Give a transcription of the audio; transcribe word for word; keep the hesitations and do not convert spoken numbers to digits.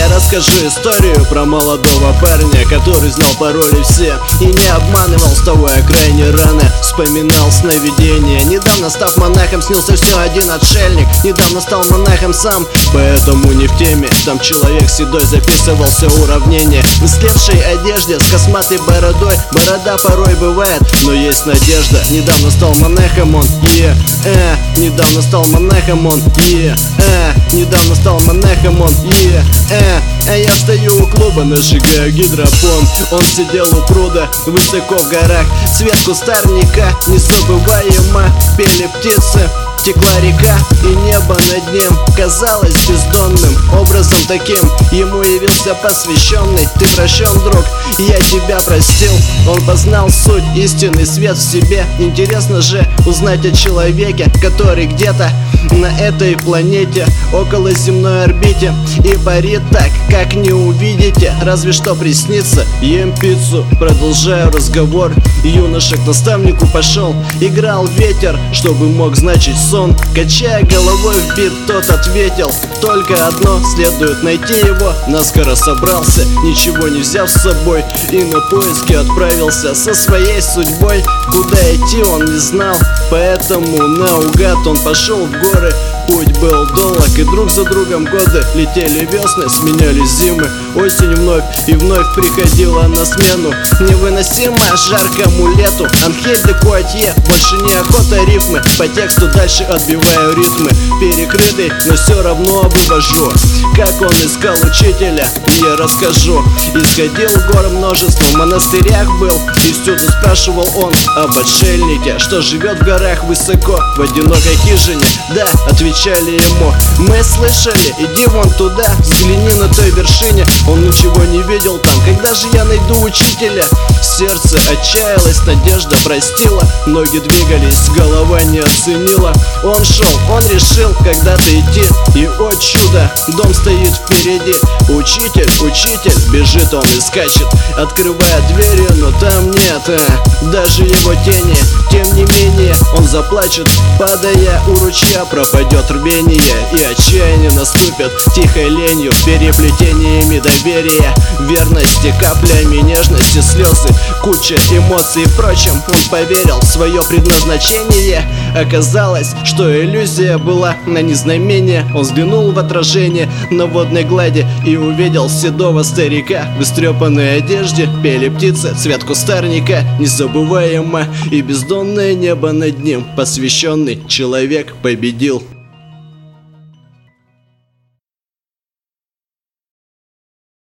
Я расскажу историю про молодого парня, который знал пароли все и не обманывал с того окраине раны. Вспоминал сновидения. Недавно став монахом, снился все один отшельник. Недавно стал монахом сам, поэтому не в теме. Там человек седой записывал все уравнения. В истлевшей одежде с косматой бородой. Борода порой бывает, но есть надежда. Недавно стал монахом он, е, э Недавно стал монахом он, е, э Недавно стал монахом он, е, э А я стою у клуба, нажигаю гидропон. Он сидел у пруда, высоко в горах. Цвет кустарника незабываемо. Пели птицы, текла река, и небо над ним казалось бездонным. Образом таким ему явился посвященный. Ты прощен, друг, я тебя простил. Он познал суть, истинный свет в себе. Интересно же узнать о человеке, который где-то на этой планете, около земной орбите, и парит так, как не увидите, разве что приснится. Ем пиццу, продолжаю разговор. Юноша к наставнику пошел. Играл ветер, чтобы мог значить сон. Качая головой в бит, тот ответил: только одно, следует найти его. Наскоро собрался, ничего не взяв с собой, и на поиски отправился со своей судьбой. Куда идти он не знал, поэтому наугад он пошел в горы. Путь был долг, и друг за другом годы летели весны, сменялись зимы. Осень вновь и вновь приходила на смену невыносимо жаркому лету. Анхель де Куатье, больше не охота рифмы. По тексту дальше отбиваю ритмы. Перекрытый, но все равно вывожу. Как он искал учителя, я расскажу. Исходил в горы множество, в монастырях был, и всюду спрашивал он об отшельнике, что живет в горах высоко, в одинокой хижине. Да, отвечали ему: мы слышали, иди вон туда, взгляни на той вершине. Он ничего не видел там, когда же я найду учителя? Сердце отчаялось, надежда простила. Ноги двигались, голова не оценила. Он шел, он решил когда-то идти, и о чудо, дом стоит впереди. Учитель, учитель, бежит он и скачет, открывая двери, но там нет а, даже его тени. Тем не менее он заплачет, падая у ручья. Пропадет рвение, и отчаяние наступит тихой ленью, переплетениями доверия, верности, каплями нежности, слезы, куча эмоций. Впрочем, он поверил в свое предназначение. Оказалось, что иллюзия была на незнамение. Он взглянул в отражение на водной глади и увидел седого старика в истрепанной одежде. Пели птицы, цвет кустарника незабываемо, и бездонное небо над ним. Посвященный человек победил.